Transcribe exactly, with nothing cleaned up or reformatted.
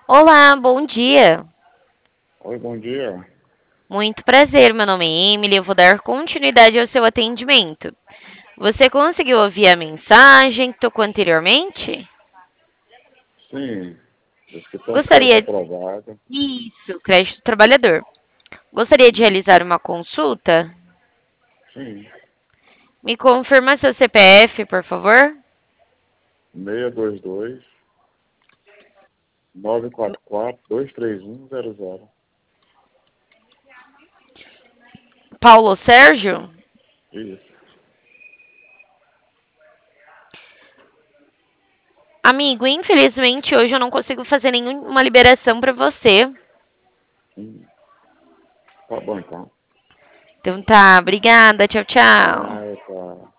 Olá, bom dia. Oi, bom dia. Muito prazer, meu nome é Emily. Eu vou dar continuidade ao seu atendimento. Você conseguiu ouvir a mensagem que tocou anteriormente? Sim, diz que tem um crédito Gostaria. aprovado. Isso, crédito do trabalhador. Gostaria de realizar uma consulta? Sim, Me confirma seu C P F, por favor. seis dois dois, nove quatro quatro, dois três um zero zero. Paulo Sérgio? Isso. Amigo, infelizmente hoje eu não consigo fazer nenhuma liberação para você. Hum, tá bom então. Então tá, obrigada, tchau, tchau. Ah, tá.